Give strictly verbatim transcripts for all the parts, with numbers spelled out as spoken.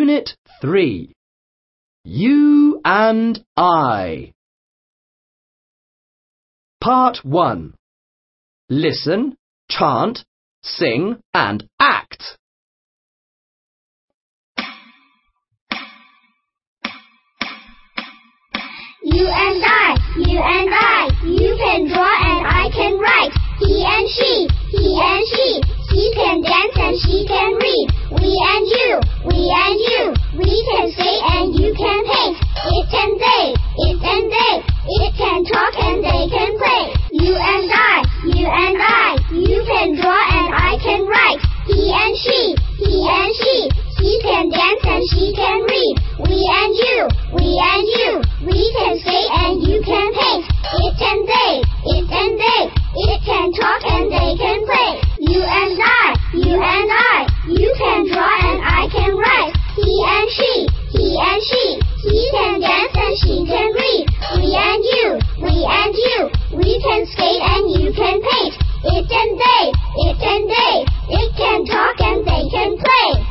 Unit three. You and I. Part one. Listen, chant, sing and act. You and I, you and I, you can draw and I can write. He and she, he and she, he can dance and she can read. We and you, we and you, we can skate and you can paint. It and they, it and they, it can talk and they can play. You and I, you and I, you can draw and I can write. He and she, he and she, he can dance and she can read. We and you, we and you, we can skate and you can paint. It and they, it and they, it can talk and they can play. You and I, you and I, you can draw and I can write. He and she, he and she, he can dance and she can read. We and you, we and you, we can skate and you can paint. It and they, it and they, it can talk and they can play.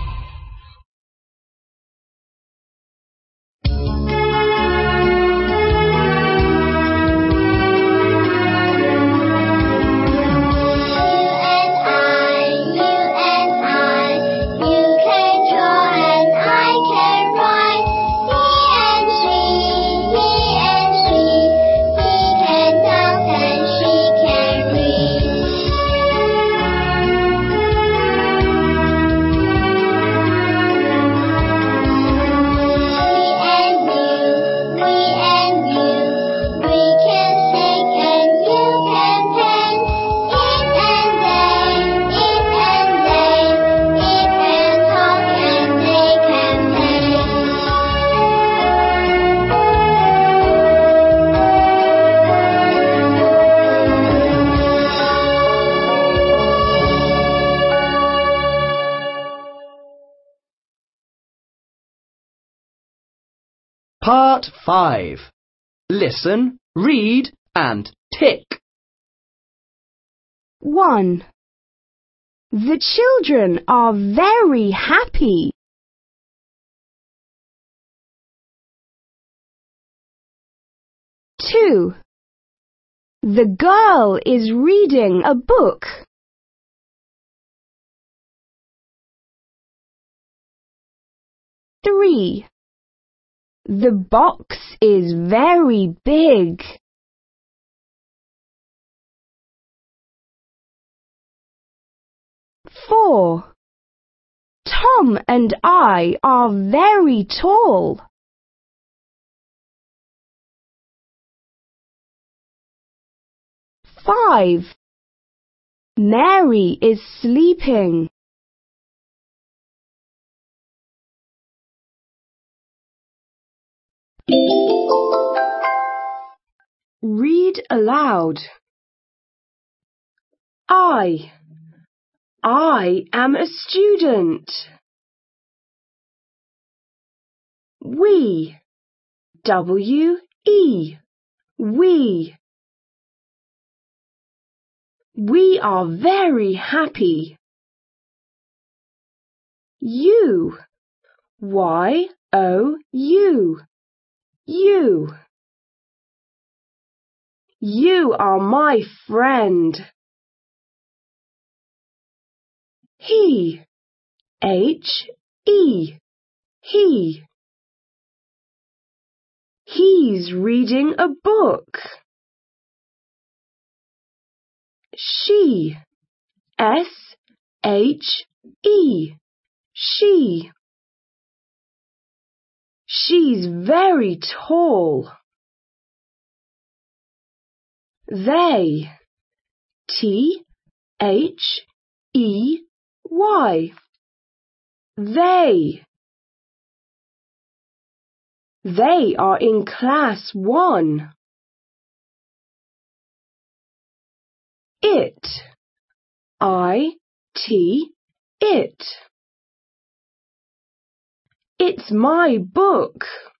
Part five. Listen, read and tick. one. The children are very happy. two. The girl is reading a book. three. The box is very big. four. Tom and I are very tall. five. Mary is sleeping. Read aloud. I. I am a student. We. W E. We. We are very happy. You. Y O U. You. You are my friend. He. H E. He. He's reading a book. She. S H E. She. She's very tall. They. T H E Y. They. They are in class one. It. I T. It. It's my book.